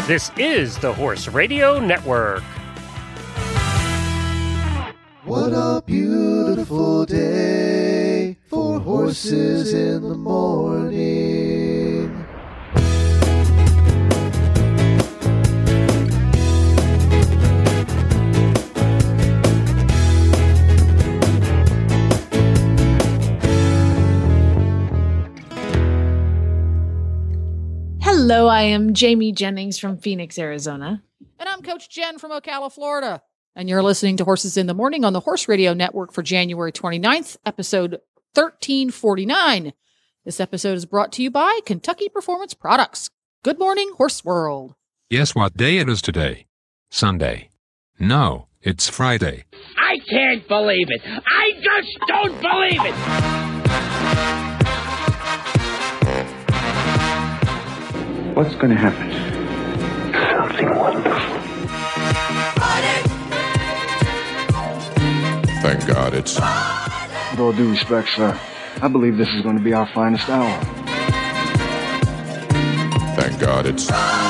This is the Horse Radio Network. What a beautiful day for horses in the morning. Hello, I am Jamie Jennings from Phoenix, Arizona. And I'm Coach Jen from Ocala, Florida. And you're listening to Horses in the Morning on the Horse Radio Network for January 29th, episode 1349. This episode is brought to you by Kentucky Performance Products. Good morning, Horse World. Guess what day it is today? Sunday. No, it's Friday. I can't believe it. I just don't believe it. What's going to happen? Something wonderful. Thank God it's... With all due respect, sir, I believe this is going to be our finest hour. Thank God it's...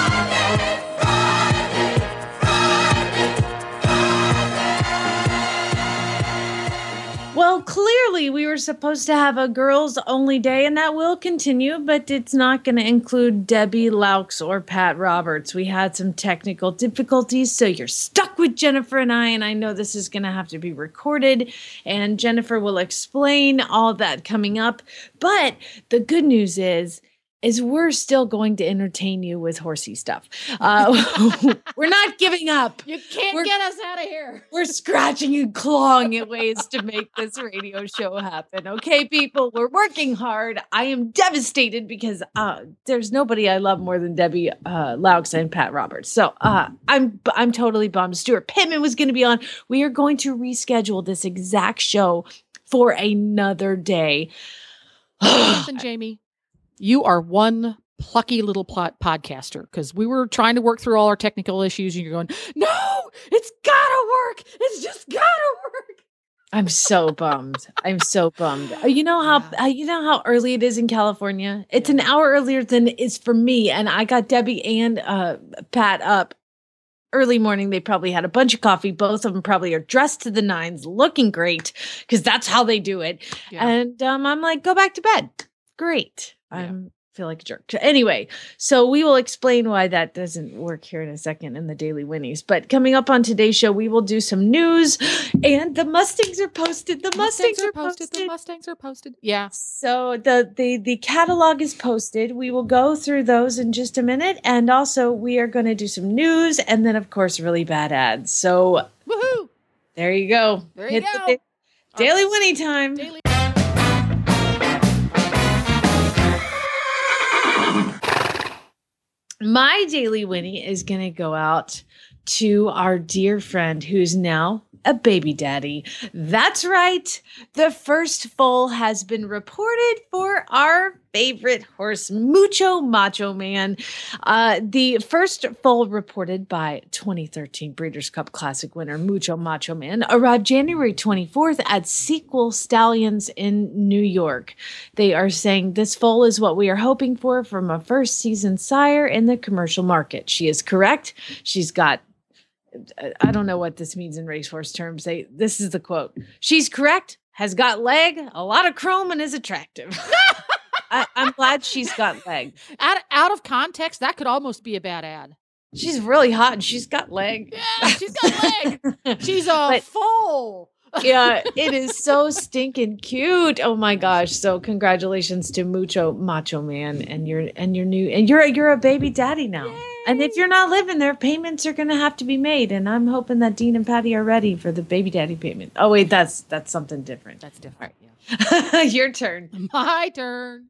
Well, clearly we were supposed to have a girls only day, and that will continue, but it's not going to include Debbie Laux or Pat Roberts. We had some technical difficulties, so you're stuck with Jennifer and I know this is going to have to be recorded, and Jennifer will explain all that coming up. But the good news is we're still going to entertain you with horsey stuff. We're not giving up. You can't get us out of here. We're scratching and clawing at ways to make this radio show happen. Okay, people, we're working hard. I am devastated because there's nobody I love more than Debbie Laux and Pat Roberts. So I'm totally bummed. Stuart Pittman was going to be on. We are going to reschedule this exact show for another day. Listen, Jamie. You are one plucky little podcaster, because we were trying to work through all our technical issues and you're going, no, it's gotta work. It's just gotta work. I'm so bummed. You know how early it is in California? It's an hour earlier than it is for me. And I got Debbie and Pat up early morning. They probably had a bunch of coffee. Both of them probably are dressed to the nines, looking great, because that's how they do it. Yeah. And I'm like, go back to bed. Great. I feel like a jerk. Anyway, so we will explain why that doesn't work here in a second in the Daily Winnies. But coming up on today's show, we will do some news, and the Mustangs are posted. The Mustangs are posted. Yeah. So the catalog is posted. We will go through those in just a minute, and also we are going to do some news, and then of course really bad ads. So woohoo! There you go. There you go. Daily Winnie time. My Daily Winnie is going to go out to our dear friend who's now a baby daddy. That's right. The first foal has been reported for our favorite horse, Mucho Macho Man. The first foal reported by 2013 Breeders' Cup Classic winner Mucho Macho Man arrived January 24th at Sequel Stallions in New York. They are saying this foal is what we are hoping for from a first season sire in the commercial market. She is correct. She's got, I don't know what this means in racehorse terms. This is the quote. She's correct, has got leg, a lot of chrome, and is attractive. I'm glad she's got leg. Out of context, that could almost be a bad ad. She's really hot and she's got leg. Yeah, she's got leg. She's a foal. Yeah, it is so stinking cute. Oh my gosh. So congratulations to Mucho Macho Man and you're a baby daddy now. Yay. And if you're not living there, payments are going to have to be made. And I'm hoping that Dean and Patty are ready for the baby daddy payment. Oh wait, that's something different. That's different. Yeah. Your turn. My turn.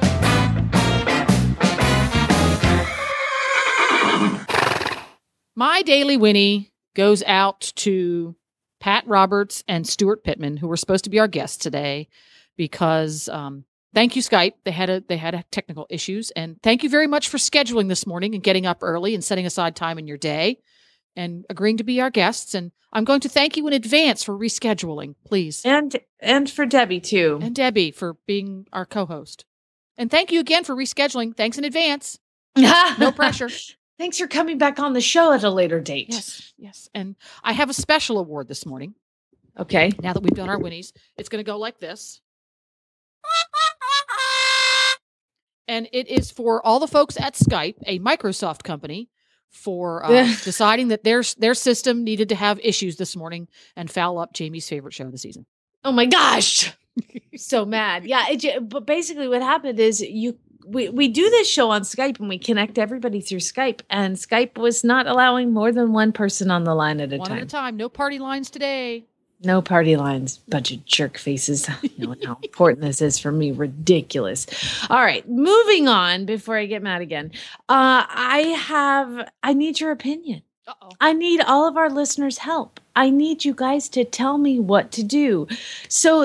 My Daily Winnie goes out to Pat Roberts and Stuart Pittman, who were supposed to be our guests today, because thank you, Skype. They had technical issues, and thank you very much for scheduling this morning and getting up early and setting aside time in your day and agreeing to be our guests. And I'm going to thank you in advance for rescheduling, please. And for Debbie too. And Debbie for being our co-host. And thank you again for rescheduling. Thanks in advance. No pressure. Thanks for coming back on the show at a later date. Yes. And I have a special award this morning. Okay. Now that we've done our Winnies, it's going to go like this. And it is for all the folks at Skype, a Microsoft company, for deciding that their system needed to have issues this morning and foul up Jamie's favorite show of the season. Oh my gosh. So mad. Yeah. But basically what happened is we do this show on Skype and we connect everybody through Skype, and Skype was not allowing more than one person on the line at a time. One at a time. No party lines today. No party lines. Bunch of jerk faces. You know how important this is for me. Ridiculous. All right. Moving on before I get mad again. I need your opinion. Uh-oh. I need all of our listeners' help. I need you guys to tell me what to do. So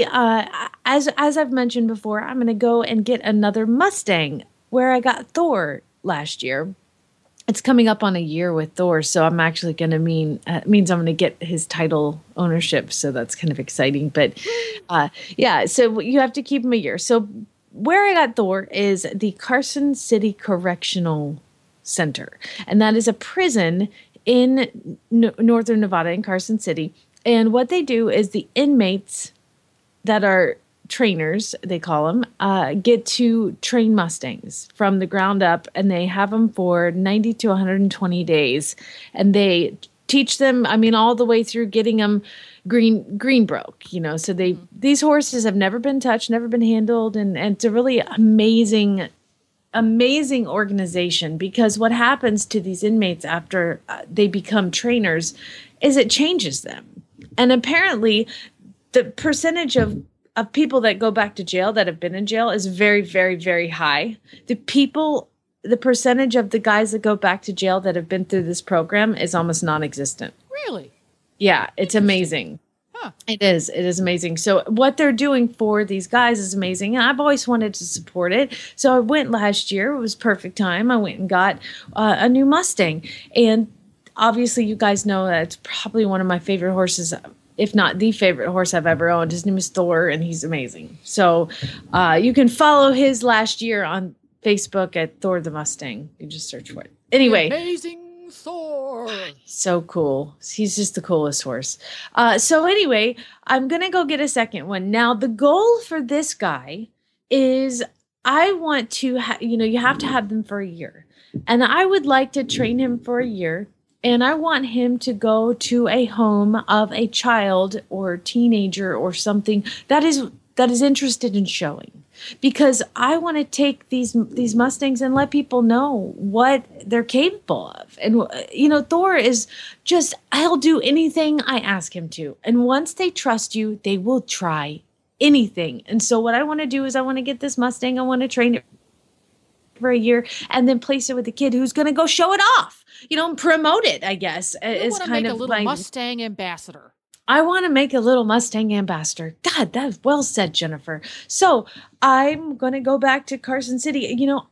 as I've mentioned before, I'm going to go and get another Mustang where I got Thor last year. It's coming up on a year with Thor, so I'm actually going to means I'm going to get his title ownership. So that's kind of exciting. But yeah, so you have to keep him a year. So where I got Thor is the Carson City Correctional Center, and that is a prison in northern Nevada in Carson City. And what they do is the inmates that are trainers, they call them, get to train Mustangs from the ground up, and they have them for 90 to 120 days. And they teach them, all the way through getting them green broke, so these horses have never been touched, never been handled. And it's a really amazing organization, because what happens to these inmates after they become trainers is it changes them. And apparently the percentage of people that go back to jail that have been in jail is very, very, very high. The percentage of the guys that go back to jail that have been through this program is almost non-existent. Really? Yeah, it's amazing. Huh. It is amazing. So what they're doing for these guys is amazing. And I've always wanted to support it. So I went last year. It was perfect time. I went and got a new Mustang. And obviously you guys know that it's probably one of my favorite horses, if not the favorite horse I've ever owned. His name is Thor, and he's amazing. So you can follow his last year on Facebook at Thor the Mustang. You just search for it. Anyway. Amazing Thor. So cool. He's just the coolest horse. So anyway, I'm going to go get a second one. Now, the goal for this guy is I want to, you have to have them for a year. And I would like to train him for a year. And I want him to go to a home of a child or teenager or something that is interested in showing. Because I want to take these Mustangs and let people know what they're capable of. And, Thor is just, I'll do anything I ask him to. And once they trust you, they will try anything. And so what I want to do is I want to get this Mustang. I want to train it for a year and then place it with a kid who's going to go show it off, and promote it, I guess. You want to make a little Mustang ambassador. I want to make a little Mustang ambassador. God, that's well said, Jennifer. So I'm going to go back to Carson City.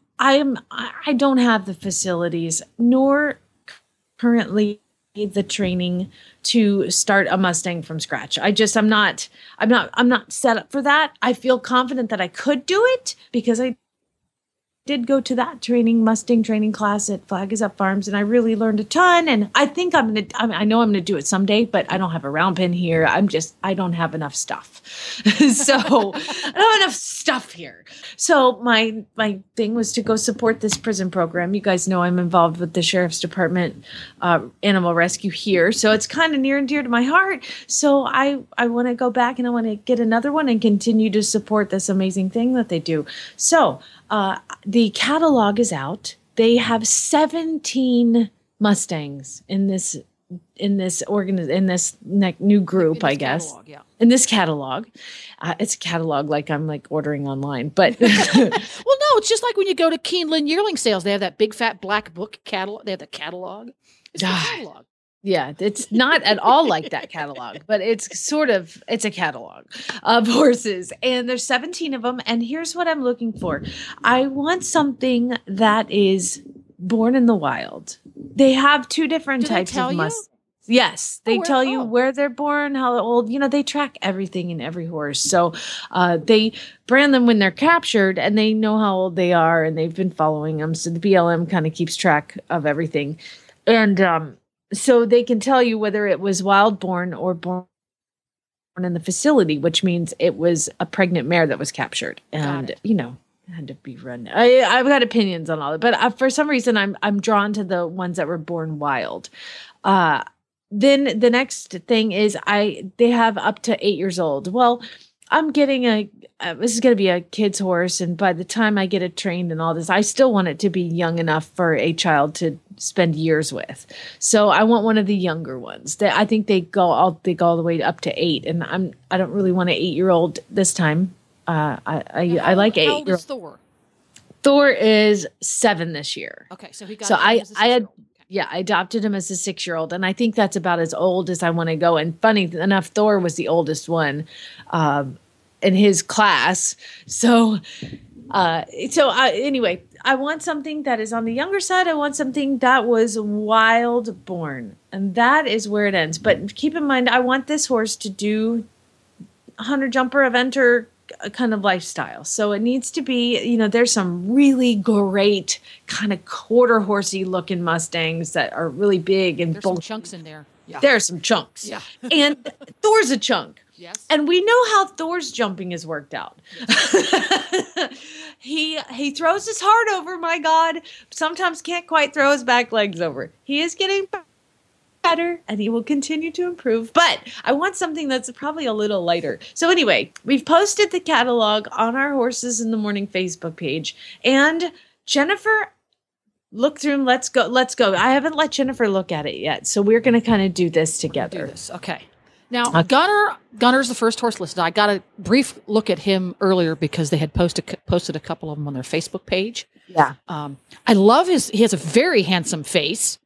I don't have the facilities nor currently the training to start a Mustang from scratch. I'm not set up for that. I feel confident that I could do it because I did go to that Mustang training class at Flag is Up Farms, and I really learned a ton. And I think I know I'm going to do it someday, but I don't have a round pin here. I don't have enough stuff. So I don't have enough stuff here. So my thing was to go support this prison program. You guys know I'm involved with the Sheriff's Department animal rescue here. So it's kind of near and dear to my heart. So I want to go back and I want to get another one and continue to support this amazing thing that they do. So the catalog is out. They have 17 Mustangs in this new group, I guess. Catalog, yeah. In this catalog. It's a catalog like I'm ordering online, but well, no, it's just like when you go to Keeneland yearling sales, they have that big fat black book catalog. They have the catalog. It's the catalog. Yeah, it's not at all like that catalog, but it's a catalog of horses. And there's 17 of them. And here's what I'm looking for. I want something that is born in the wild. They have two different types of mustangs. Yes, they tell you oh. where they're born, how old. They track everything in every horse. So they brand them when they're captured, and they know how old they are, and they've been following them. So the BLM kind of keeps track of everything, and so they can tell you whether it was wild born or born in the facility, which means it was a pregnant mare that was captured, and had to be run. I've got opinions on all of it, but for some reason I'm drawn to the ones that were born wild. Then the next thing is they have up to 8 years old. Well, I'm getting this is going to be a kid's horse. And by the time I get it trained and all this, I still want it to be young enough for a child to spend years with. So I want one of the younger ones. I think they go all the way up to 8. And I don't really want an 8-year-old this time. I like 8. How old is Thor? Thor is 7 this year. Okay. So he got, so I had, yeah, I adopted him as a 6-year-old, and I think that's about as old as I want to go. And funny enough, Thor was the oldest one in his class. So anyway, I want something that is on the younger side. I want something that was wild born, and that is where it ends. But keep in mind, I want this horse to do hunter jumper eventer kind of lifestyle. So it needs to be, there's some really great kind of quarter horsey looking Mustangs that are really big and there's some chunks in there. Yeah. There are some chunks. Yeah. And Thor's a chunk. Yes. And we know how Thor's jumping is worked out. Yes. He throws his heart over, my God. Sometimes can't quite throw his back legs over. He is getting better, and he will continue to improve, but I want something that's probably a little lighter. So anyway, we've posted the catalog on our Horses in the Morning Facebook page, and Jennifer, look through them. Let's go. I haven't let Jennifer look at it yet, so we're going to kind of do this together. Okay. Now, Gunner's the first horse listed. I got a brief look at him earlier because they had posted a couple of them on their Facebook page. Yeah. I love he has a very handsome face.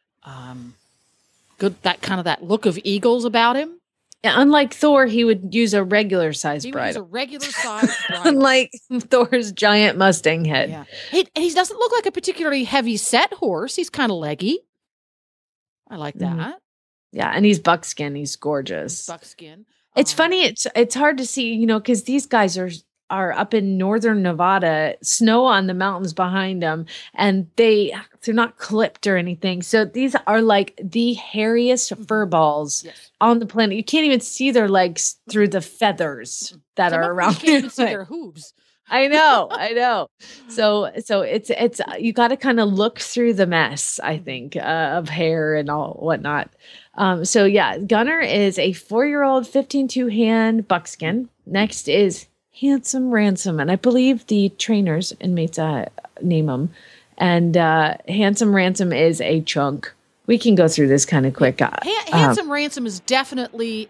Good, that look of eagles about him. Yeah, unlike Thor, he would use a regular size bridle. He would use a regular size bridle. Unlike Thor's giant Mustang head. Yeah. He doesn't look like a particularly heavy set horse. He's kind of leggy. I like that. Mm-hmm. Yeah, and he's buckskin. He's gorgeous. Buckskin. It's funny. It's hard to see, because these guys are up in northern Nevada, snow on the mountains behind them, and they're not clipped or anything. So these are like the hairiest fur balls on the planet. You can't even see their legs through the feathers that are around. You can't even see their hooves. I know. So it's you got to kind of look through the mess, I think, of hair and all whatnot. So yeah, Gunner is a 4-year-old 15-2 hand buckskin. Next is Handsome Ransom, and I believe the trainers and mates name him. And Handsome Ransom is a chunk. We can go through this kind of quick. Handsome Ransom is definitely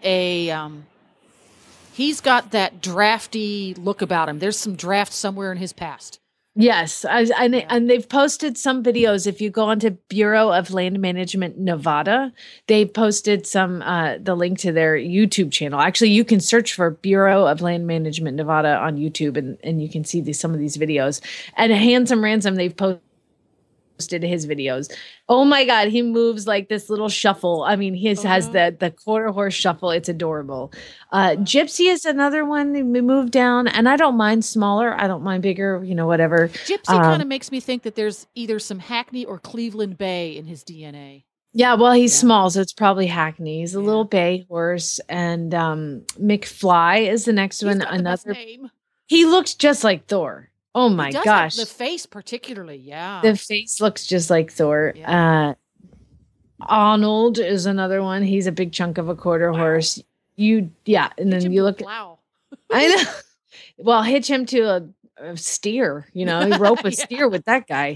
he's got that drafty look about him. There's some draft somewhere in his past. Yes, and they've posted some videos. If you go onto Bureau of Land Management Nevada, they posted the link to their YouTube channel. Actually, you can search for Bureau of Land Management Nevada on YouTube, and you can see some of these videos. And Handsome Ransom, they've posted his videos. Oh my God, he moves like this little shuffle. I mean, has the quarter horse shuffle. It's adorable. Gypsy is another one. We moved down, and I don't mind smaller. I don't mind bigger. Whatever. Gypsy kind of makes me think that there's either some Hackney or Cleveland Bay in his DNA. Yeah, well, he's small, so it's probably Hackney. He's a little bay horse, and McFly is the next one. Another name. He looks just like Thor. Oh my gosh. The face particularly, yeah. The face looks just like Thor. Yeah. Arnold is another one. He's a big chunk of a quarter horse. And then you look at I know. Well, hitch him to a steer, you rope a steer with that guy.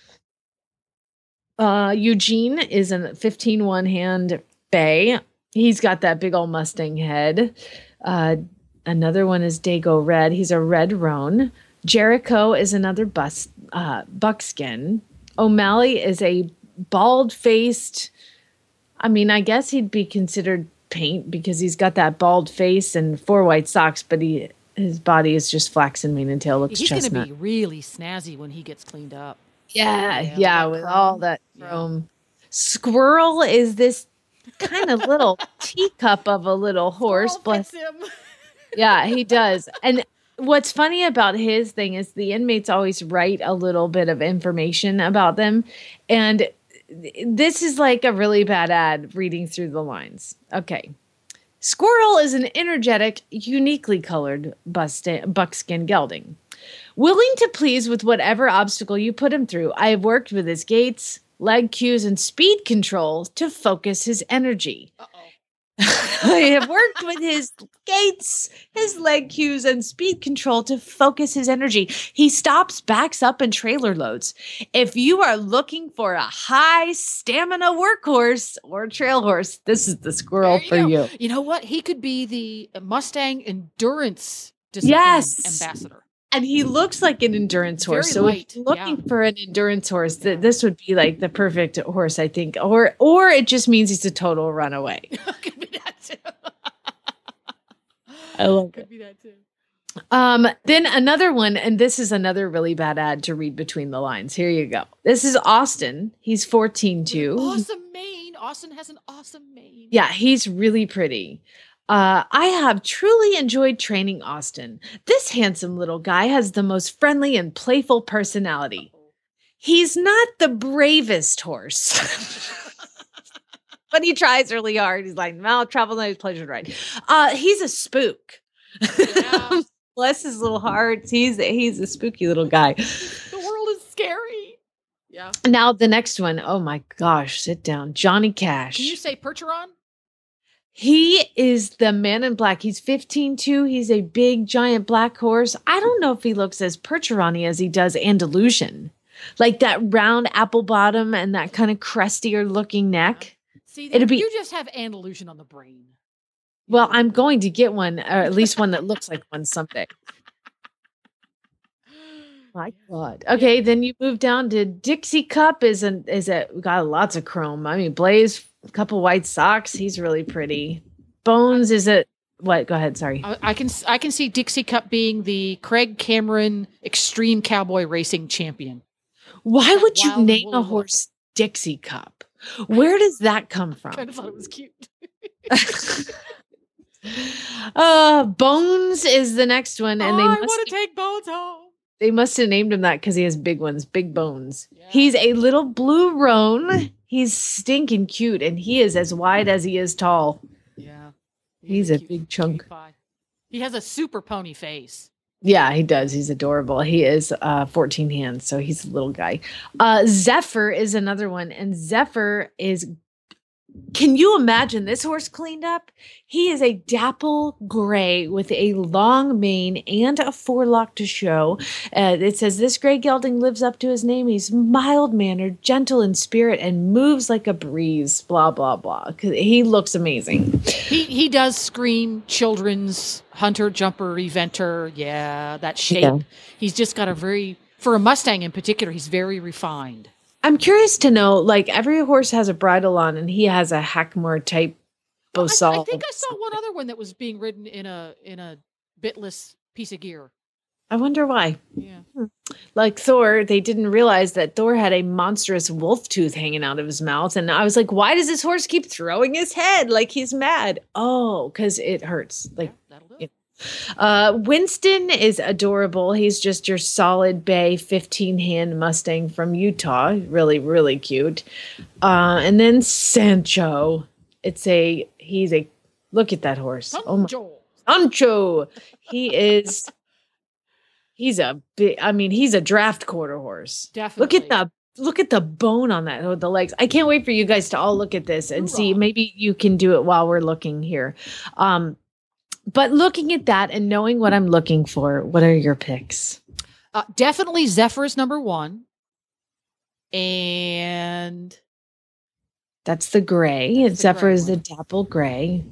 Eugene is a 15-1 hand bay. He's got that big old Mustang head. Another one is Dago Red. He's a red roan. Jericho is another buckskin. O'Malley is a bald-faced, I guess he'd be considered paint because he's got that bald face and 4 white socks, but his body is just flaxen mane and tail, looks chestnut. He's going to be really snazzy when he gets cleaned up. Yeah, with all that chrome. Yeah. Squirrel is this kind of little teacup of a little horse. Bless him. Yeah, he does. And what's funny about his thing is the inmates always write a little bit of information about them. And this is like a really bad ad reading through the lines. Okay. Squirrel is an energetic, uniquely colored buckskin gelding. Willing to please with whatever obstacle you put him through, I have worked with his gaits, leg cues, and speed control to focus his energy. I have worked with his gaits, his leg cues, and speed control to focus his energy. He stops, backs up, and trailer loads. If you are looking for a high stamina workhorse or trail horse, this is the squirrel for you. You know what? He could be the Mustang endurance discipline ambassador. And he looks like an endurance horse. So if you're looking for an endurance horse, this would be like the perfect horse, I think. Or it just means he's a total runaway. Could be that too. I love it. Could be that too. Then another one, and this is another really bad ad to read between the lines. Here you go. This is Austin. He's 14 too. Awesome mane. Austin has an awesome mane. Yeah, he's really pretty. I have truly enjoyed training Austin. This handsome little guy has the most friendly and playful personality. He's not the bravest horse, but he tries really hard. He's like, no, travel no pleasure to ride. He's a spook. Yeah. Bless his little heart. He's a spooky little guy. The world is scary. Yeah. Now the next one. Oh my gosh, sit down. Johnny Cash. Can you say Percheron? He is the man in black. He's 15 too. He's a big, giant black horse. I don't know if he looks as Percheron-y as he does Andalusian. Like that round apple bottom and that kind of crustier looking neck. See, you just have Andalusian on the brain. Well, I'm going to get one, or at least one that looks like one someday. My God. Okay, then you move down to Dixie Cup is got lots of chrome. I mean, Blaze, a couple white socks. He's really pretty. Bones is what? Go ahead. Sorry. I can see Dixie Cup being the Craig Cameron Extreme Cowboy Racing Champion. Why would you name a horse Dixie Cup? Where does that come from? I kind of thought it was cute. Bones is the next one, and I want to take Bones home. They must have named him that because he has big ones, big bones. Yeah. He's a little blue roan. He's stinking cute, and he is as wide as he is tall. Yeah. He's a big chunk. He has a super pony face. Yeah, he does. He's adorable. He is 14 hands, so he's a little guy. Zephyr is another one, and Zephyr is... Can you imagine this horse cleaned up? He is a dapple gray with a long mane and a forelock to show. It says this gray gelding lives up to his name. He's mild-mannered, gentle in spirit, and moves like a breeze. Blah, blah, blah. He looks amazing. He does scream children's hunter, jumper, eventer. Yeah, that shape. Yeah. He's just got for a Mustang in particular, he's very refined. I'm curious to know, like, every horse has a bridle on, and he has a Hackmore type Bosal. I think I saw one other one that was being ridden in a bitless piece of gear. I wonder why. Yeah. Like Thor, they didn't realize that Thor had a monstrous wolf tooth hanging out of his mouth. And I was like, why does this horse keep throwing his head like he's mad? Oh, because it hurts. Like, yeah, that'll do it. Winston is adorable. He's just your solid bay 15-hand Mustang from Utah. Really, really cute. And then Sancho. Look at that horse. Sancho. Sancho. He's a draft quarter horse. Definitely. Look at the bone on that, the legs. I can't wait for you guys to all look at this and see. Maybe you can do it while we're looking here. But looking at that and knowing what I'm looking for, what are your picks? Definitely Zephyr is number one. And that's the gray. Zephyr is the dapple gray.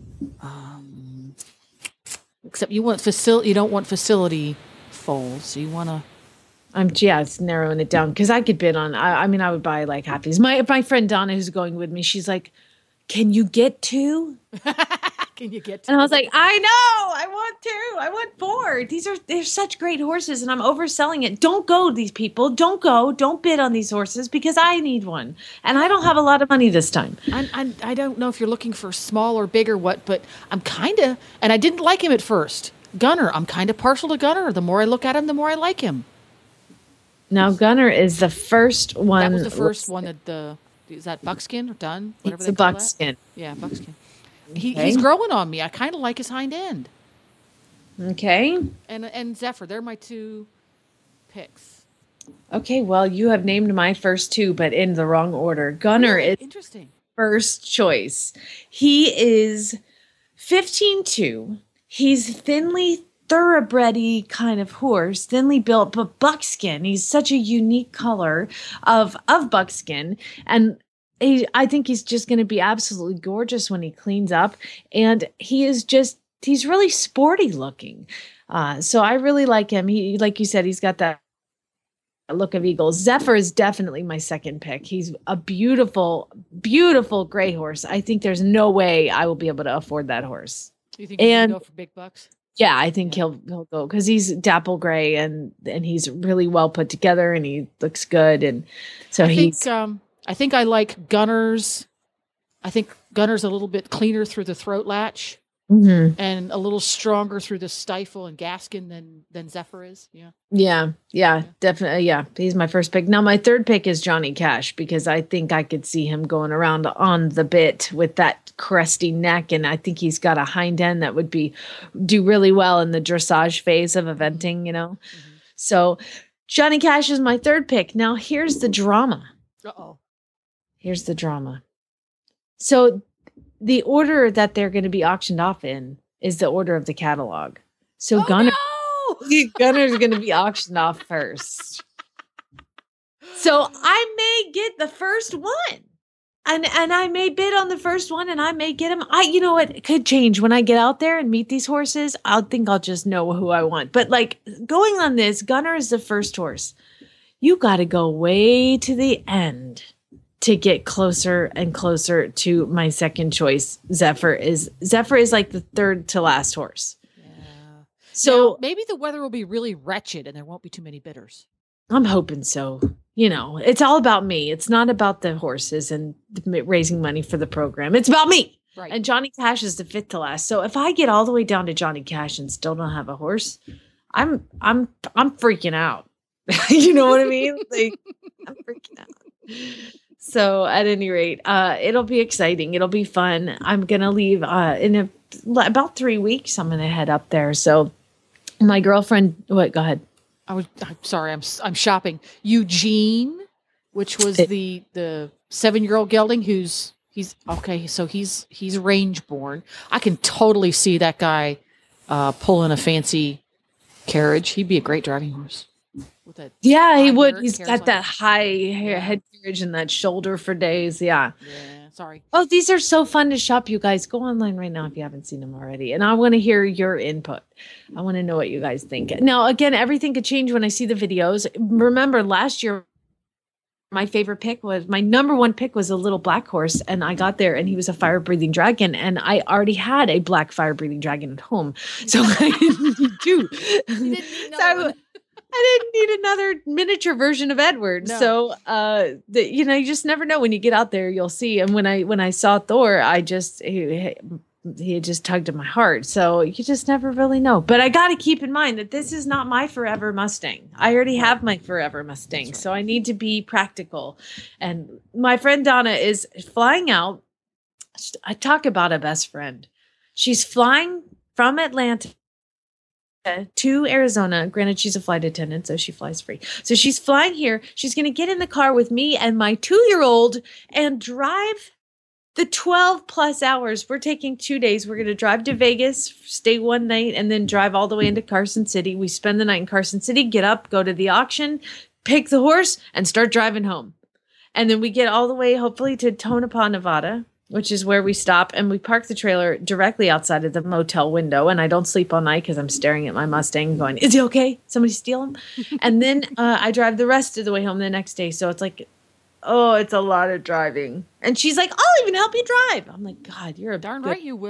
Except you don't want facility foals. So you want to. It's narrowing it down because I could bid on. I would buy like half these. My friend Donna, who's going with me, she's like, "Can you get two?" Can you get? And I was like, I know, I want 2, I want 4. They're such great horses, and I'm overselling it. Don't go, these people. Don't bid on these horses because I need one, and I don't have a lot of money this time. I don't know if you're looking for small or big or what, but I'm kind of, and I didn't like him at first. Gunner, I'm kind of partial to Gunner. The more I look at him, the more I like him. Now Gunner is the first one. That was the first one is that buckskin or dun? Whatever It's they a call buckskin. That? Yeah, buckskin. Okay. He's growing on me. I kind of like his hind end. Okay. And Zephyr, they're my 2 picks. Okay, well, you have named my first 2, but in the wrong order. Gunner Really? is Interesting. first choice. He is 15-2. He's thinly thoroughbred-y kind of horse, thinly built, but buckskin. He's such a unique color of buckskin. And I think he's just going to be absolutely gorgeous when he cleans up. And he's really sporty looking. So I really like him. He, like you said, he's got that look of eagles. Zephyr is definitely my second pick. He's a beautiful, beautiful gray horse. I think there's no way I will be able to afford that horse. Do you think he's going to go for big bucks? Yeah, I think he'll go because he's dapple gray and he's really well put together and he looks good. And so I think I like Gunner's. I think Gunner's a little bit cleaner through the throat latch and a little stronger through the stifle and gaskin than Zephyr is. Yeah, definitely. Yeah, he's my first pick. Now my third pick is Johnny Cash because I think I could see him going around on the bit with that cresty neck, and I think he's got a hind end that would do really well in the dressage phase of eventing. So Johnny Cash is my third pick. Now here's the drama. Here's the drama. So the order that they're going to be auctioned off in is the order of the catalog. So Gunner's going to be auctioned off first. So I may get the first one. And I may bid on the first one and I may get him. You know what? It could change when I get out there and meet these horses. I'll just know who I want. But like going on this, Gunner is the first horse. You got to go way to the end to get closer and closer to my second choice. Zephyr is like the third to last horse. Yeah. So now, maybe the weather will be really wretched and there won't be too many bidders. I'm hoping so. It's all about me. It's not about the horses and raising money for the program. It's about me. Right. And Johnny Cash is the fifth to last. So if I get all the way down to Johnny Cash and still don't have a horse, I'm freaking out. You know what I mean? Like I'm freaking out. So at any rate, it'll be exciting. It'll be fun. I'm going to leave in about 3 weeks. I'm going to head up there. So my girlfriend, go ahead. I'm sorry. I'm shopping. Eugene, which was the 7-year-old gelding he's okay. So he's range born. I can totally see that guy pulling a fancy carriage. He'd be a great driving horse. He would. He's got that high head carriage and that shoulder for days. Yeah. Sorry. Oh, these are so fun to shop, you guys. Go online right now if you haven't seen them already. And I want to hear your input. I want to know what you guys think. Now, again, everything could change when I see the videos. Remember last year, my number one pick was a little black horse. And I got there and he was a fire-breathing dragon. And I already had a black fire-breathing dragon at home. So I didn't need two. I didn't need another miniature version of Edward. No. So, you just never know. When you get out there, you'll see. And when I saw Thor, he just tugged at my heart. So you just never really know. But I got to keep in mind that this is not my forever Mustang. I already have my forever Mustang. Right. So I need to be practical. And my friend Donna is flying out. I talk about a best friend. She's flying from Atlanta to Arizona. Granted, she's a flight attendant, so she flies free. So she's flying here. She's going to get in the car with me and my 2-year-old and drive the 12 plus hours. We're taking 2 days. We're going to drive to Vegas, stay one night, and then drive all the way into Carson City. We spend the night in Carson City, get up, go to the auction, pick the horse, and start driving home. And then we get all the way, hopefully, to Tonopah, Nevada, which is where we stop, and we park the trailer directly outside of the motel window. And I don't sleep all night because I'm staring at my Mustang going, is he okay? Somebody steal him? And then I drive the rest of the way home the next day. So it's like, it's a lot of driving. And she's like, I'll even help you drive. I'm like, God, you're a darn right you will.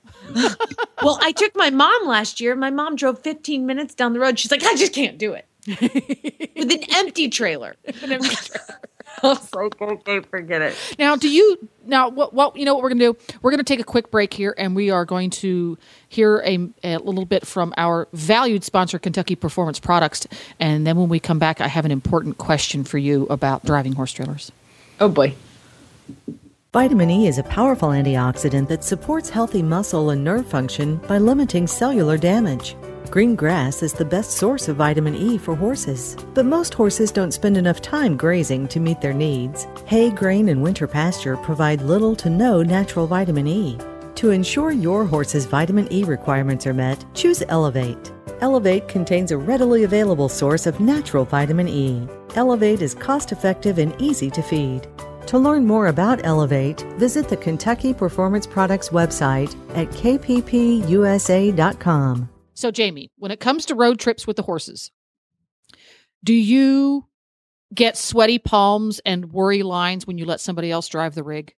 Well, I took my mom last year. My mom drove 15 minutes down the road. She's like, I just can't do it. With an empty trailer. I was like, okay, forget it. Now, what you know what we're going to do? We're going to take a quick break here, and we are going to hear a little bit from our valued sponsor, Kentucky Performance Products. And then when we come back, I have an important question for you about driving horse trailers. Oh, boy. Vitamin E is a powerful antioxidant that supports healthy muscle and nerve function by limiting cellular damage. Green grass is the best source of vitamin E for horses, but most horses don't spend enough time grazing to meet their needs. Hay, grain, and winter pasture provide little to no natural vitamin E. To ensure your horse's vitamin E requirements are met, choose Elevate. Elevate contains a readily available source of natural vitamin E. Elevate is cost-effective and easy to feed. To learn more about Elevate, visit the Kentucky Performance Products website at kppusa.com. So, Jamie, when it comes to road trips with the horses, do you get sweaty palms and worry lines when you let somebody else drive the rig?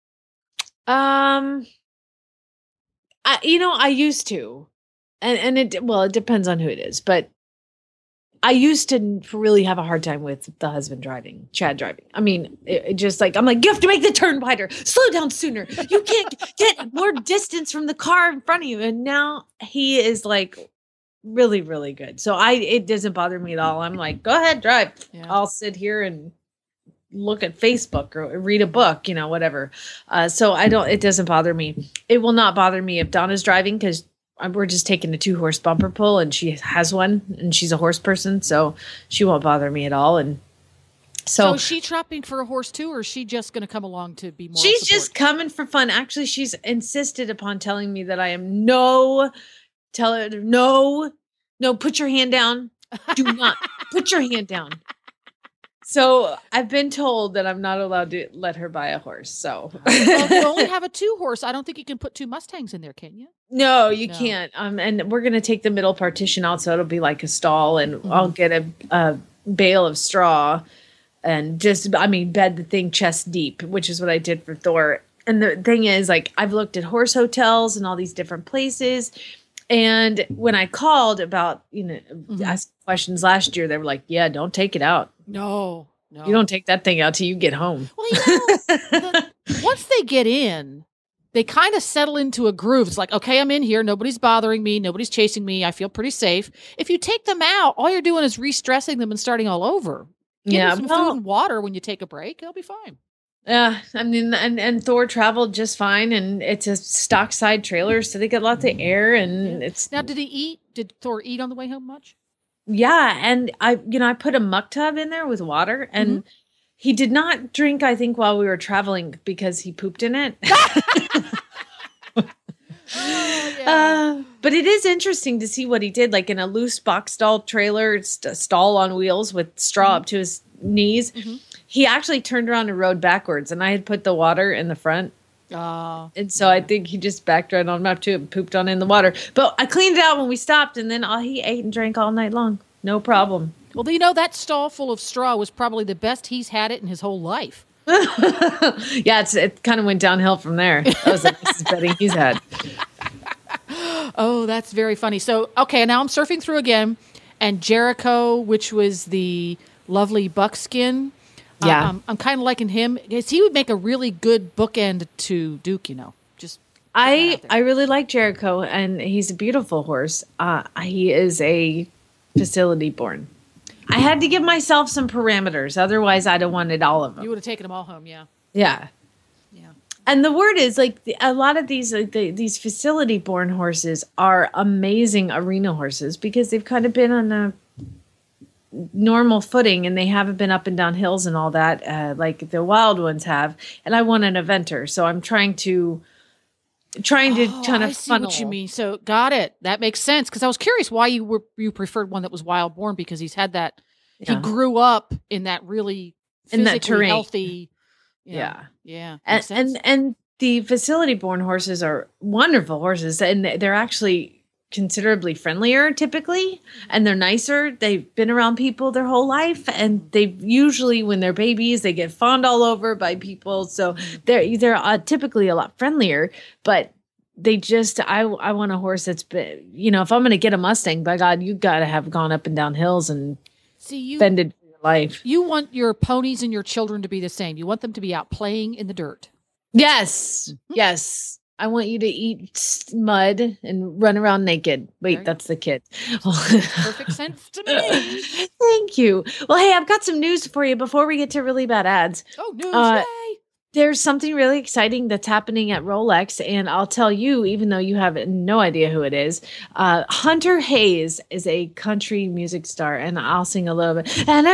I used to, and it depends on who it is, but I used to really have a hard time with the husband driving, Chad driving. I mean, it just like, I'm like, you have to make the turn wider, slow down sooner. You can't get more distance from the car in front of you. And now he is like really, really good. So it doesn't bother me at all. I'm like, go ahead, drive. Yeah. I'll sit here and look at Facebook or read a book, whatever. So it doesn't bother me. It will not bother me if Donna's driving because we're just taking a 2-horse bumper pull and she has one and she's a horse person. So she won't bother me at all. And so is she shopping for a horse too, or is she just going to come along to be more? She's just coming for fun. Actually, she's insisted upon telling me that I am no, put your hand down. Do not put your hand down. So I've been told that I'm not allowed to let her buy a horse. So well, you only have a 2-horse. I don't think you can put 2 Mustangs in there, can you? No, you can't. And we're going to take the middle partition out. So it'll be like a stall and I'll get a bale of straw and bed the thing chest deep, which is what I did for Thor. And the thing is, like, I've looked at horse hotels and all these different places. And when I called about, asking questions last year, they were like, yeah, don't take it out. No. You don't take that thing out till you get home. Well, once they get in, they kind of settle into a groove. It's like, okay, I'm in here. Nobody's bothering me. Nobody's chasing me. I feel pretty safe. If you take them out, all you're doing is re-stressing them and starting all over. Give them some food and water when you take a break. They'll be fine. Yeah, and Thor traveled just fine, and it's a stock side trailer, so they get lots of air, and it's. Now, did he eat? Did Thor eat on the way home much? Yeah, and I put a muck tub in there with water, and he did not drink, I think, while we were traveling because he pooped in it. But it is interesting to see what he did, like in a loose box stall trailer, stall on wheels with straw up to his knees. He actually turned around and rode backwards, and I had put the water in the front. And so I think he just backed right on up to it and pooped on in the water. But I cleaned it out when we stopped, and then he ate and drank all night long. No problem. Well, that stall full of straw was probably the best he's had it in his whole life. Yeah, it kind of went downhill from there. That was the nicest bedding he's had. Oh, that's very funny. So, okay, now I'm surfing through again, and Jericho, which was the lovely buckskin. Yeah. I'm kind of liking him. He would make a really good bookend to Duke, Just I really like Jericho, and he's a beautiful horse. He is a facility born. I had to give myself some parameters. Otherwise, I'd have wanted all of them. You would have taken them all home, yeah. Yeah. And the word is, like, a lot of these these facility born horses are amazing arena horses because they've kind of been on a normal footing and they haven't been up and down hills and all that like the wild ones have. And I want an eventer, so I'm trying to kind of I see funnel. What you mean. So got it. That makes sense because I was curious why you preferred one that was wild born because he's had that. Yeah. He grew up in that really physically healthy. Yeah. And the facility born horses are wonderful horses, and they're actually considerably friendlier typically, and they're nicer. They've been around people their whole life, and they usually, when they're babies, they get fawned all over by people. So they're typically a lot friendlier. But I want a horse that's been, if I'm going to get a Mustang, by God, you got to have gone up and down hills and fended for your life. You want your ponies and your children to be the same. You want them to be out playing in the dirt. Yes. Mm-hmm. Yes. I want you to eat mud and run around naked. Wait, that's the kid. Perfect sense to me. Thank you. Well, hey, I've got some news for you before we get to really bad ads. Oh, news. Yay. There's something really exciting that's happening at Rolex, and I'll tell you, even though you have no idea who it is, Hunter Hayes is a country music star, and I'll sing a little bit.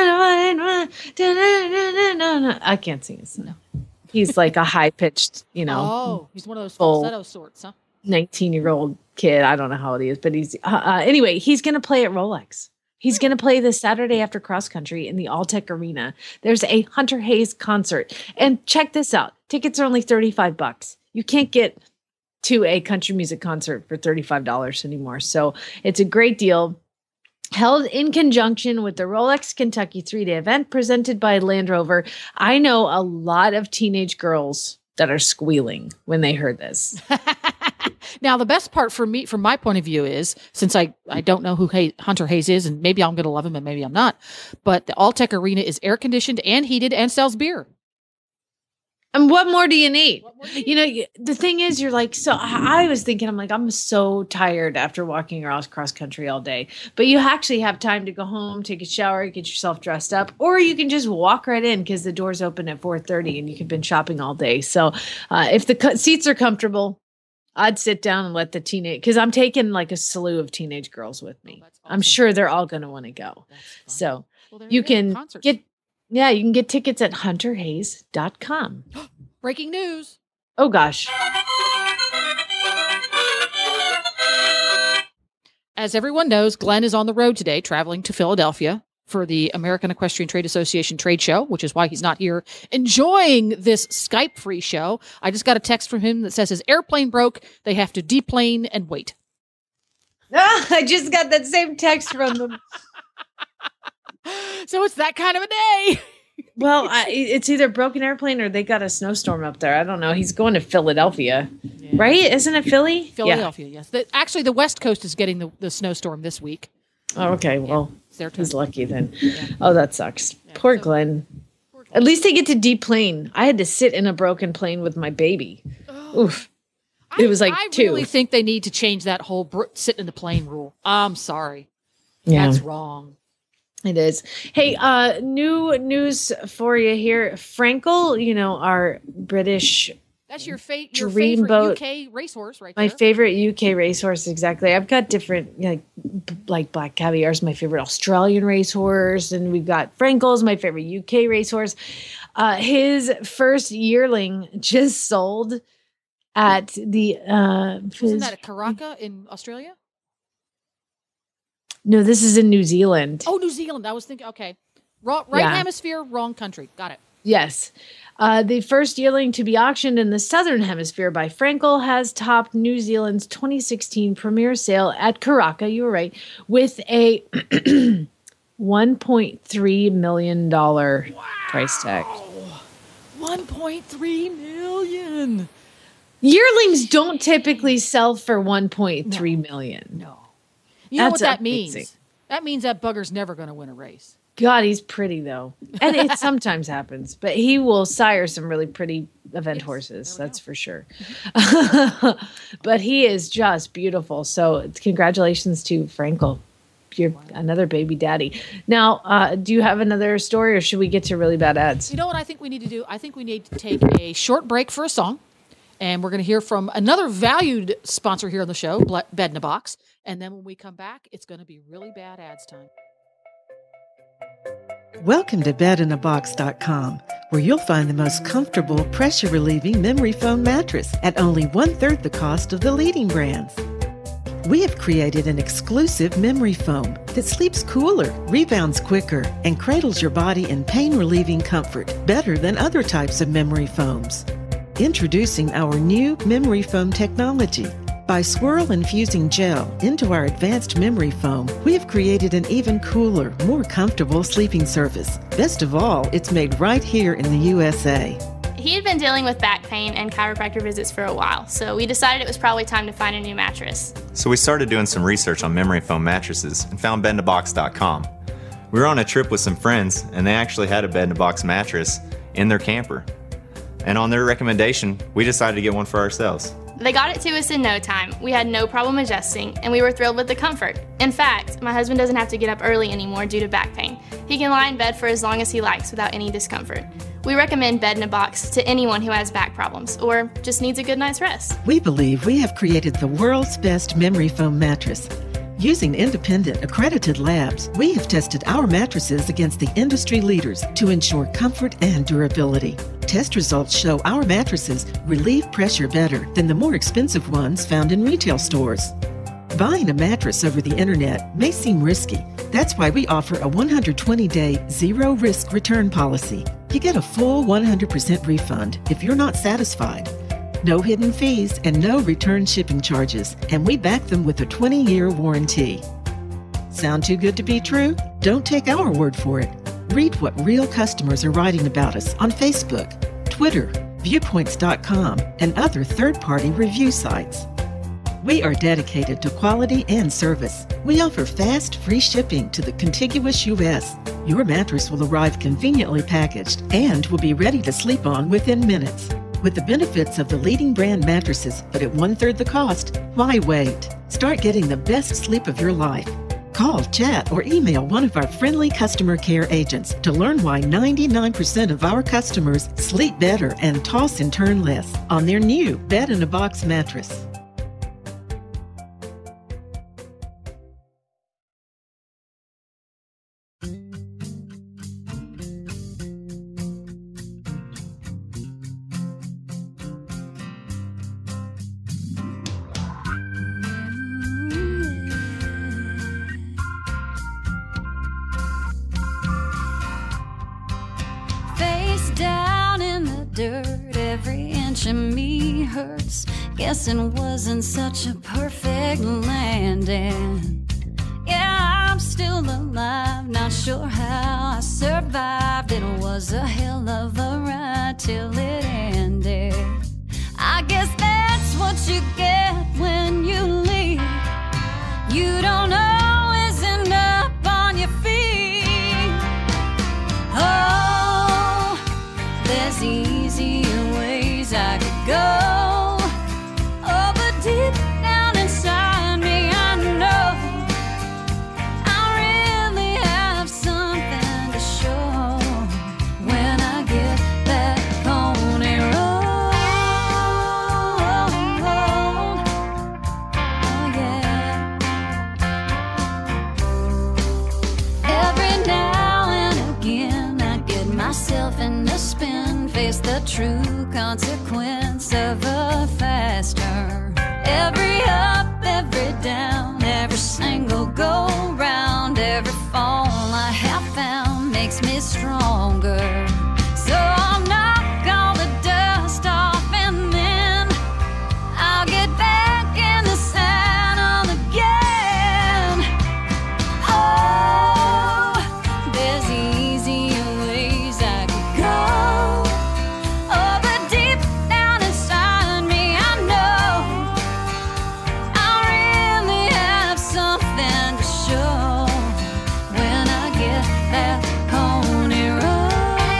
I can't sing this. No. He's like a high-pitched, Oh, he's one of those falsetto sorts, huh? 19-year-old kid. I don't know how old he is, but he's anyway, he's going to play at Rolex. He's going to play this Saturday after cross country in the Alltech Arena. There's a Hunter Hayes concert. And check this out. Tickets are only $35. You can't get to a country music concert for $35 anymore. So it's a great deal. Held in conjunction with the Rolex Kentucky 3-day event presented by Land Rover. I know a lot of teenage girls that are squealing when they heard this. Now, the best part for me, from my point of view, is since I don't know who Hunter Hayes is, and maybe I'm going to love him and maybe I'm not, but the Alltech Arena is air conditioned and heated and sells beer. And what more do you need? The thing is, you're like, so I was thinking, I'm so tired after walking cross country all day, but you actually have time to go home, take a shower, get yourself dressed up, or you can just walk right in because the doors open at 4:30 and you could have been shopping all day. So if the seats are comfortable, I'd sit down and let the because I'm taking like a slew of teenage girls with me. Awesome. I'm sure they're all going to want to go. So you can get tickets at hunterhayes.com. Breaking news. Oh gosh. As everyone knows, Glenn is on the road today, traveling to Philadelphia for the American Equestrian Trade Association trade show, which is why he's not here enjoying this Skype-free show. I just got a text from him that says his airplane broke. They have to deplane and wait. I just got that same text from him. So it's that kind of a day. Well, it's either broken airplane or they got a snowstorm up there. I don't know. He's going to Philadelphia, right? Isn't it Philly? Philadelphia, yes. Actually, the West Coast is getting the snowstorm this week. Oh, okay. Well, he's lucky then. Yeah. Oh, that sucks. Yeah, Poor Glenn. At least they get to deplane. I had to sit in a broken plane with my baby. Oof. It was like I 2. I really think they need to change that whole sit in the plane rule. I'm sorry. Yeah. That's wrong. It is. Hey, new news for you here. Frankel, our British... That's your favorite UK racehorse right there. My favorite UK racehorse, exactly. I've got different, like Black Caviar is my favorite Australian racehorse, and we've got Frankel's my favorite UK racehorse. His first yearling just sold at the... Wasn't that at Karaka in Australia? No, this is in New Zealand. Oh, New Zealand. I was thinking, okay. Right hemisphere, wrong country. Got it. Yes. The first yearling to be auctioned in the Southern Hemisphere by Frankel has topped New Zealand's 2016 premier sale at Karaka, you were right, with a $1.3 million price tag. $1.3 million. Yearlings don't typically sell for $1.3 million. No. You know what that means? That means that bugger's never going to win a race. God, he's pretty, though. And it sometimes happens. But he will sire some really pretty event horses. That's for sure. But he is just beautiful. So congratulations to Frankel. You're another baby daddy. Now, do you have another story or should we get to really bad ads? You know what I think we need to do? I think we need to take a short break for a song. And we're going to hear from another valued sponsor here on the show, Bed in a Box. And then when we come back, it's going to be really bad ads time. Welcome to bedinabox.com, where you'll find the most comfortable, pressure-relieving memory foam mattress at only 1/3 the cost of the leading brands. We have created an exclusive memory foam that sleeps cooler, rebounds quicker, and cradles your body in pain-relieving comfort better than other types of memory foams. Introducing our new memory foam technology. By swirl infusing gel into our advanced memory foam, we have created an even cooler, more comfortable sleeping surface. Best of all, it's made right here in the USA. He had been dealing with back pain and chiropractor visits for a while, so we decided it was probably time to find a new mattress. So we started doing some research on memory foam mattresses and found bedinbox.com. We were on a trip with some friends, and they actually had a bed-in-a-box mattress in their camper. And on their recommendation, we decided to get one for ourselves. They got it to us in no time. We had no problem adjusting, and we were thrilled with the comfort. In fact, my husband doesn't have to get up early anymore due to back pain. He can lie in bed for as long as he likes without any discomfort. We recommend Bed-in-a-Box to anyone who has back problems or just needs a good night's rest. We believe we have created the world's best memory foam mattress. Using independent, accredited labs, we have tested our mattresses against the industry leaders to ensure comfort and durability. Test results show our mattresses relieve pressure better than the more expensive ones found in retail stores. Buying a mattress over the internet may seem risky. That's why we offer a 120-day zero-risk return policy. You get a full 100% refund if you're not satisfied. No hidden fees and no return shipping charges, and we back them with a 20-year warranty. Sound too good to be true? Don't take our word for it. Read what real customers are writing about us on Facebook, Twitter, Viewpoints.com, and other third-party review sites. We are dedicated to quality and service. We offer fast, free shipping to the contiguous U.S. Your mattress will arrive conveniently packaged and will be ready to sleep on within minutes. With the benefits of the leading brand mattresses, but at 1/3 the cost, why wait? Start getting the best sleep of your life. Call, chat, or email one of our friendly customer care agents to learn why 99% of our customers sleep better and toss and turn less on their new Bed-in-a-Box mattress. Every inch of me hurts. Guessing wasn't such a perfect landing. Yeah, I'm still alive, not sure how I survived. It was a hell of a ride till it ended. I guess that's what you get when you leave. You don't always end up on your feet. Oh, there's easier ways I could go. Oh, but deep down inside me, I know I really have something to show when I get back on the road. Oh, yeah. Every now and again, I get myself in a spin, face the true consequence of a fast turn. Every up, every down, every single go round, every fall I have found makes me stronger. So I'll knock all the dust off and then I'll get back in the saddle again. Oh, there's easier ways I could go. Oh, but deep down inside me, I know I really have something to show when I get back on the road.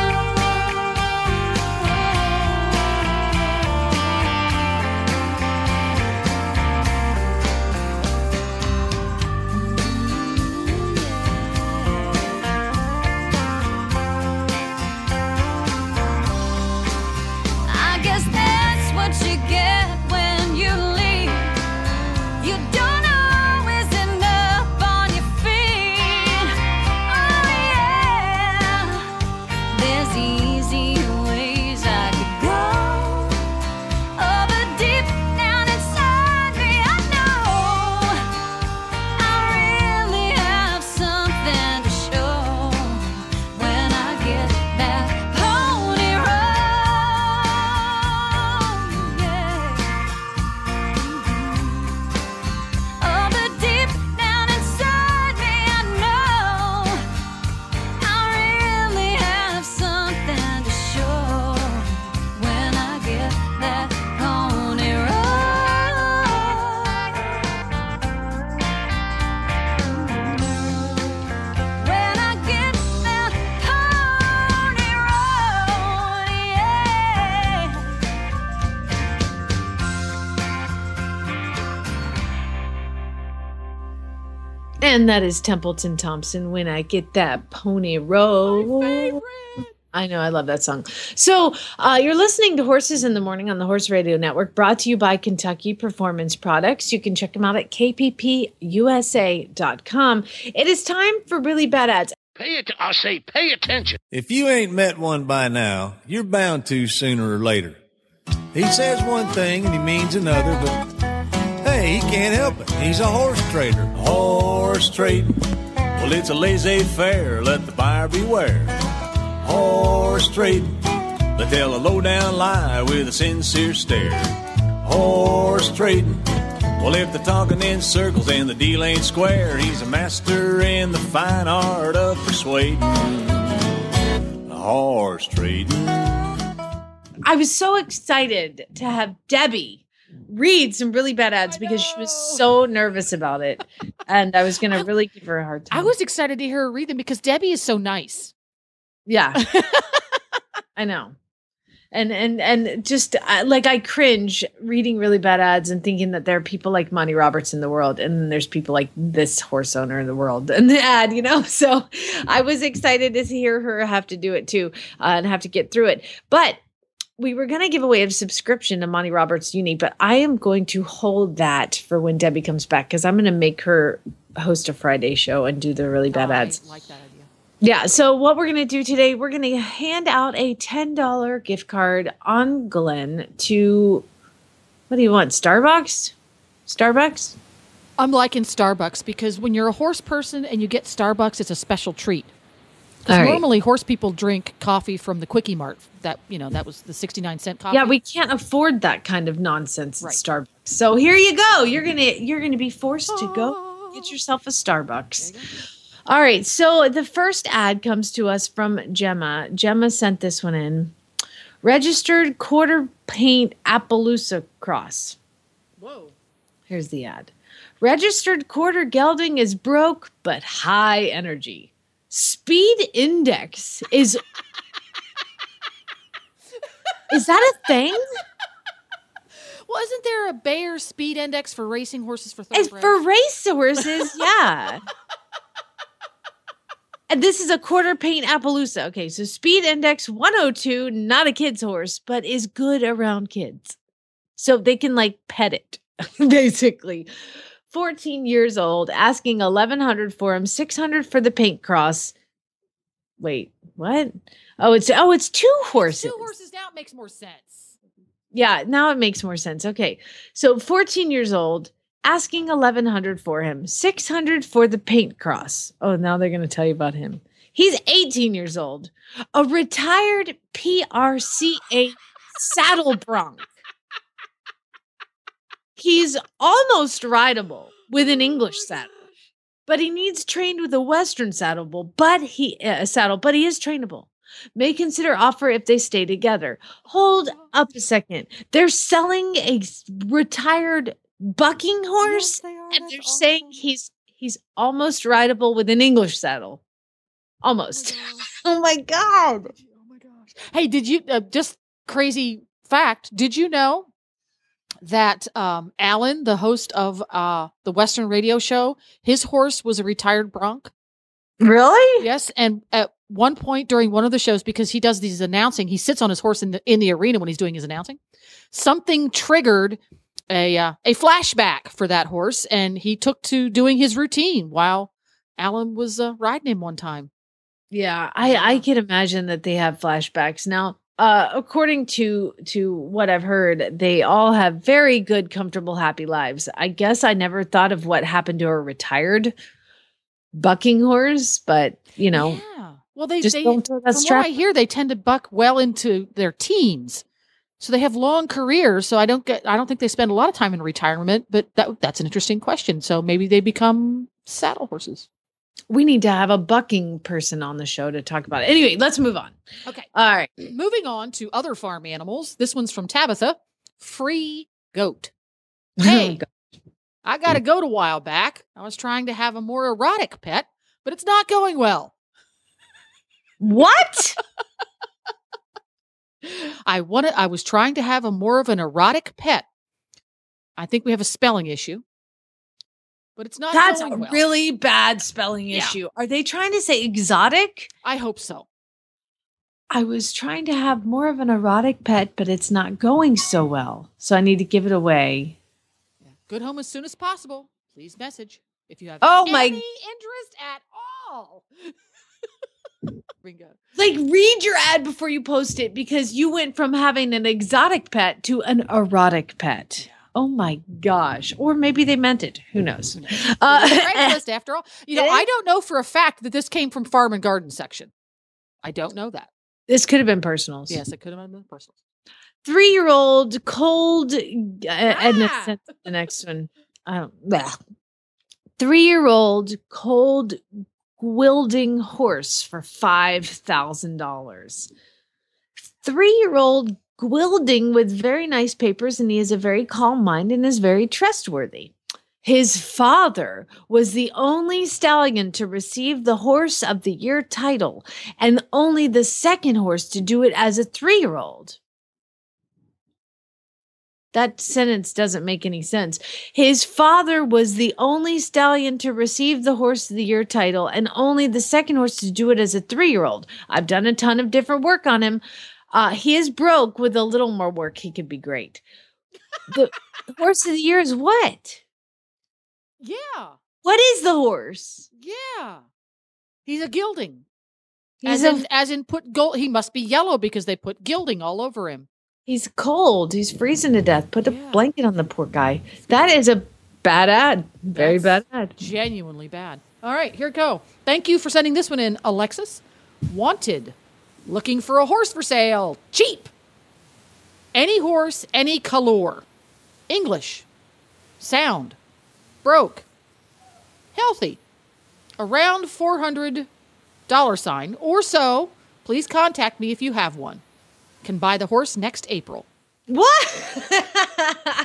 And that is Templeton Thompson, When I Get That Pony Roll. My favorite. I know, I love that song. So you're listening to Horses in the Morning on the Horse Radio Network, brought to you by Kentucky Performance Products. You can check them out at kppusa.com. It is time for Really Bad Ads. I say pay attention. If you ain't met one by now, you're bound to sooner or later. He says one thing and he means another, but hey, he can't help it. He's a horse trader. Horse trading. Well, it's a laissez-faire. Let the buyer beware. Horse trading. They tell a low-down lie with a sincere stare. Horse trading. Well, if they're talking in circles and the deal ain't square, he's a master in the fine art of persuading. Horse trading. I was so excited to have Debbie read some Really Bad Ads because she was so nervous about it. And I was going to really give her a hard time. I was excited to hear her read them because Debbie is so nice. Yeah. I know. And just like I cringe reading Really Bad Ads and thinking that there are people like Monty Roberts in the world, and then there's people like this horse owner in the world in the ad, So I was excited to hear her have to do it too and have to get through it. But we were going to give away a subscription to Monty Roberts Uni, but I am going to hold that for when Debbie comes back because I'm going to make her host a Friday show and do the Really Bad Ads. I like that idea. Yeah, so what we're going to do today, we're going to hand out a $10 gift card on Glenn to, what do you want, Starbucks? Starbucks? I'm liking Starbucks because when you're a horse person and you get Starbucks, it's a special treat. Because normally horse people drink coffee from the Quickie Mart. That was the 69-cent coffee. Yeah, we can't afford that kind of nonsense at Starbucks. So here you go. You're gonna be forced to go get yourself a Starbucks. All right, so the first ad comes to us from Gemma. Gemma sent this one in. Registered quarter paint Appaloosa cross. Whoa. Here's the ad. Registered quarter gelding is broke, but high energy. Speed index is... Is that a thing? Well, isn't there a Bayer speed index for racing horses for It's thoroughbreds? for race horses, yeah. And this is a quarter paint Appaloosa. Okay, so speed index 102, not a kid's horse, but is good around kids. So they can pet it, basically. 14 years old, asking $1,100 for him, $600 for the paint cross. Wait, what? Oh, it's two horses. Two horses now, it makes more sense. Yeah, now it makes more sense. Okay, so 14 years old, asking $1,100 for him, $600 for the paint cross. Oh, now they're going to tell you about him. He's 18 years old, a retired PRCA saddle bronc. He's almost rideable with an English saddle, but he needs trained with a Western saddle, but he is trainable. May consider offer if they stay together. Hold up a second. They're selling a retired bucking horse, and they're saying he's almost rideable with an English saddle. Almost. Oh my God. Hey, did you, just crazy fact, did you know that Alan, the host of the Western radio show, his horse was a retired bronc? Really? Yes, and at one point during one of the shows, because he does these announcing, he sits on his horse in the arena when he's doing his announcing, something triggered a flashback for that horse, and he took to doing his routine while Alan was riding him one time. Yeah, I can imagine that they have flashbacks. Now, according to what I've heard, they all have very good, comfortable, happy lives. I guess I never thought of what happened to a retired bucking horse, but Yeah. Well, they don't throw that from strap. what I hear, they tend to buck well into their teens. So they have long careers. So I don't think they spend a lot of time in retirement, but that's an interesting question. So maybe they become saddle horses. We need to have a bucking person on the show to talk about it. Anyway, let's move on. Okay. All right. Moving on to other farm animals. This one's from Tabitha. Free goat. Hey, I got a goat a while back. I was trying to have a more erotic pet, but it's not going well. What? I was trying to have a more of an erotic pet. I think we have a spelling issue. but it's not. That's going a well. really bad spelling issue. Are they trying to say exotic? I hope so. I was trying to have more of an erotic pet, but it's not going so well. So I need to give it away. Good home as soon as possible. Please message if you have my any interest at all. Bingo. Like, read your ad before you post it, because you went from having an exotic pet to an erotic pet. Yeah. Oh my gosh. Or maybe they meant it. Who knows? Craigslist, after all. I don't know for a fact that this came from Farm and Garden section. I don't know that. This could have been personals. Yes, it could have been personals. 3-year-old cold. And the next one. 3-year-old cold Gwilding horse for $5,000. 3-year-old Gwilding with very nice papers, and he has a very calm mind and is very trustworthy. His father was the only stallion to receive the Horse of the Year title, and only the second horse to do it as a 3-year-old. That sentence doesn't make any sense. His father was the only stallion to receive the Horse of the Year title, and only the second horse to do it as a 3-year-old. I've done a ton of different work on him. He is broke. With a little more work, he could be great. The Horse of the Year is what? Yeah. What is the horse? Yeah. He's a gilding. He's as in put gold. He must be yellow because they put gilding all over him. He's cold. He's freezing to death. Put a blanket on the poor guy. That is a bad ad. Very bad ad. Genuinely bad. All right, here we go. Thank you for sending this one in, Alexis. Wanted. Looking for a horse for sale. Cheap. Any horse, any color. English. Sound. Broke. Healthy. Around $400 or so. Please contact me if you have one. Can buy the horse next April. What?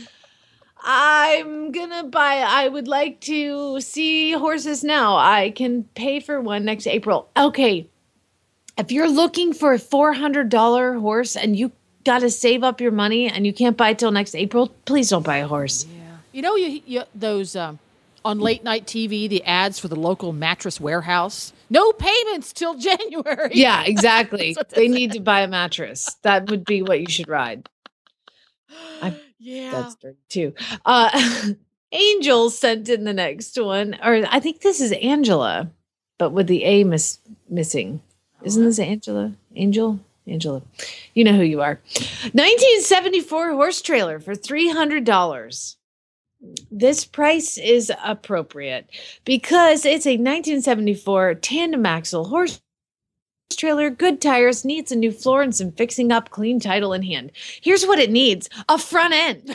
I'm gonna buy. I would like to see horses now. I can pay for one next April. Okay. If you're looking for a $400 horse and you got to save up your money and you can't buy it till next April, please don't buy a horse. Yeah. You those on late night TV, the ads for the local mattress warehouse. No payments till January. Yeah, exactly. They need to buy a mattress. That would be what you should ride. That's dirty too. Angel sent in the next one, or I think this is Angela, but with the A missing. Isn't this Angela? Angela. You know who you are. 1974 horse trailer for $300. This price is appropriate because it's a 1974 tandem axle horse trailer, good tires, needs a new floor and some fixing up, clean title in hand. Here's what it needs: a front end.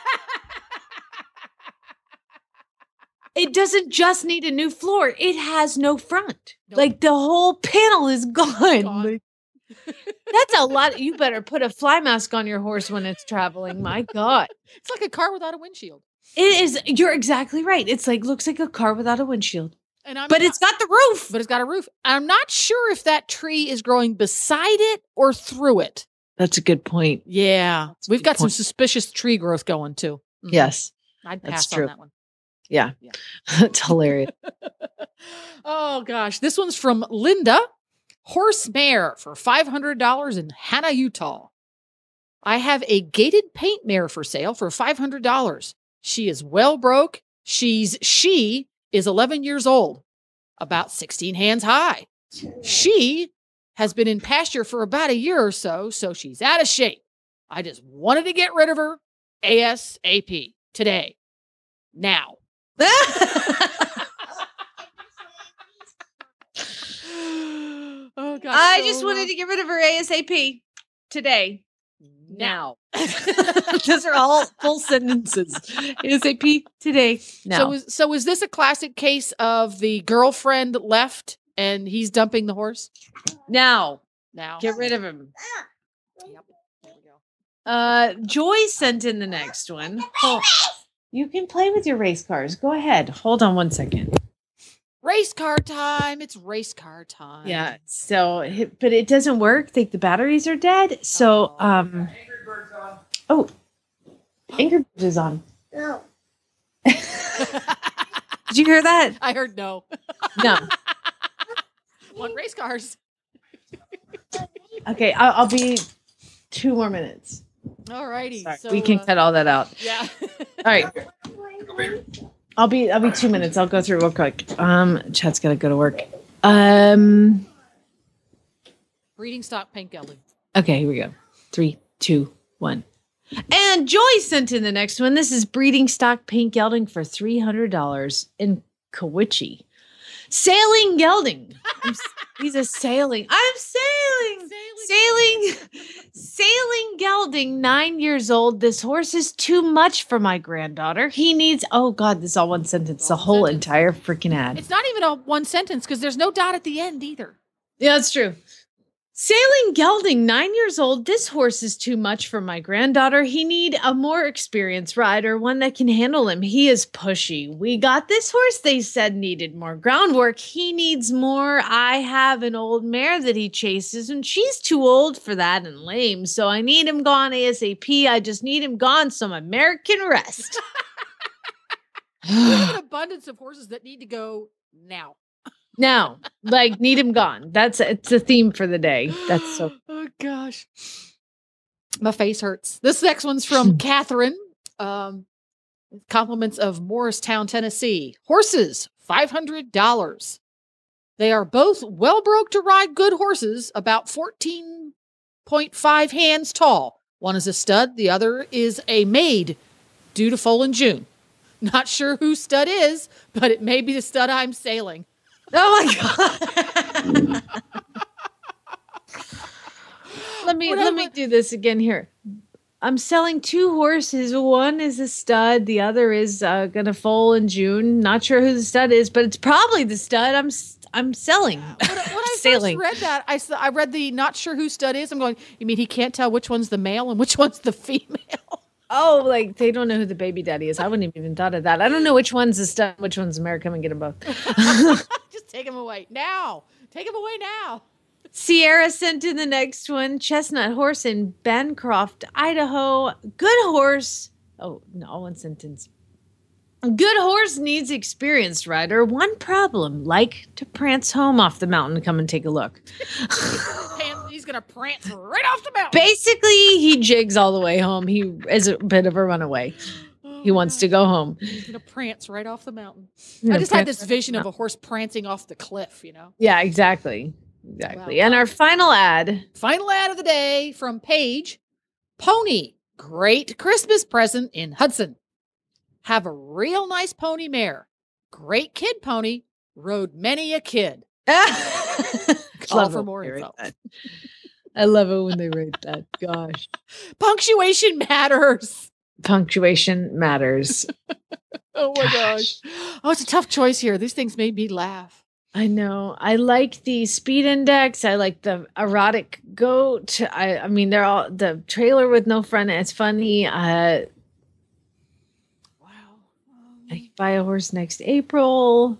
It doesn't just need a new floor. It has no front. Nope. Like, the whole panel is gone. That's a lot. You better put a fly mask on your horse when it's traveling. My God. It's like a car without a windshield. It is. You're exactly right. It's like, looks like a car without a windshield. But it's got the roof. But it's got a roof. I'm not sure if that tree is growing beside it or through it. That's a good point. Yeah. We've got some suspicious tree growth going too. Mm-hmm. Yes. I'd pass on that one. Yeah. It's hilarious. Oh, gosh. This one's from Linda. Horse mare for $500 in Hannah, Utah. I have a gated paint mare for sale for $500. She is well broke. She is 11 years old, about 16 hands high. She has been in pasture for about a year or so she's out of shape. I just wanted to get rid of her ASAP today. Now. Oh, gosh, I just wanted to get rid of her ASAP today. Now. Those are all full sentences. ASAP today. Now. So is this a classic case of the girlfriend left and he's dumping the horse? Now. Get rid of him. Yep. There we go. Joy sent in the next one. Oh, you can play with your race cars. Go ahead. Hold on one second. Race car time. It's race car time. Yeah. So, but it doesn't work. The batteries are dead. So, Angry Birds on. Oh, Angry Birds is on. No. Did you hear that? I heard no. No. Want race cars. Okay, I'll be 2 more minutes. All righty. So, we can cut all that out. Yeah. All right. I'll be 2 minutes. I'll go through real quick. Chad's got to go to work. Breeding stock pink gelding. Okay, here we go. 3, 2, 1. And Joy sent in the next one. This is breeding stock pink gelding for $300 in Kawitchi. Sailing gelding. He's a sailing. I'm sailing. Sailing gelding, 9 years old. This horse is too much for my granddaughter. He needs, oh God, this is all one sentence. The whole entire freaking ad. It's not even a one sentence because there's no dot at the end either. Yeah, that's true. Sailing gelding, 9 years old. This horse is too much for my granddaughter. He need a more experienced rider, one that can handle him. He is pushy. We got this horse, they said, needed more groundwork. He needs more. I have an old mare that he chases, and she's too old for that and lame. So I need him gone ASAP. I just need him gone so my mare can rest. We have an abundance of horses that need to go now. Now, like, need him gone. It's a theme for the day. That's so. Oh gosh, my face hurts. This next one's from Catherine. Compliments of Morristown, Tennessee. Horses, $500. They are both well broke to ride good horses, about 14.5 hands tall. One is a stud, the other is a maid, due to foal in June. Not sure who stud is, but it may be the stud I'm sailing. Oh my God. Let me do this again here. I'm selling 2 horses. One is a stud. The other is going to foal in June. Not sure who the stud is, but it's probably the stud I'm selling. When I first read that, I read the not sure who stud is. I'm going, you mean he can't tell which one's the male and which one's the female? Oh, like they don't know who the baby daddy is. I wouldn't have even thought of that. I don't know which one's the stud, which one's the mare. Come and get them both. Just take him away now. Take him away now. Sierra sent in the next one. Chestnut horse in Bancroft, Idaho. Good horse. Oh, no, one sentence. Good horse needs experienced rider. One problem, like to prance home off the mountain. Come and take a look. He's going to prance right off the mountain. Basically, he jigs all the way home. He is a bit of a runaway. He wants to go home. He's going to prance right off the mountain. I just had this vision of a horse prancing off the cliff, you know? Yeah, exactly. Exactly. Wow. And our final ad. Final ad of the day from Paige. Pony. Great Christmas present in Hudson. Have a real nice pony mare. Great kid pony. Rode many a kid. Call for more info. I love it when they write that. Gosh. Punctuation matters. Punctuation matters. Oh my gosh. Oh, it's a tough choice here. These things made me laugh. I know. I like the speed index. I like the erotic goat. I mean, they're all the trailer with no front. It's funny. Wow. I buy a horse next April.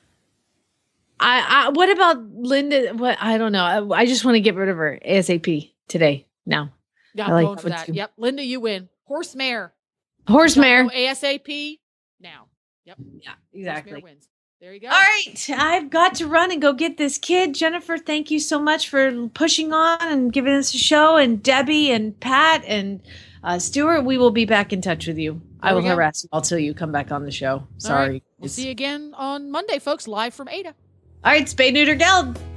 What about Linda? What I don't know. I just want to get rid of her ASAP today. Now. Yeah, I'm going for that. Too. Yep. Linda, you win. Horse mare. Horse mare. ASAP now. Yep. Yeah, exactly. Horse mare wins. There you go. All right. I've got to run and go get this kid. Jennifer, thank you so much for pushing on and giving us a show. And Debbie and Pat and Stuart, we will be back in touch with you. I will harass you until you come back on the show. Sorry. Right. We'll see you again on Monday, folks, live from Ada. All right. Spay, neuter, geld.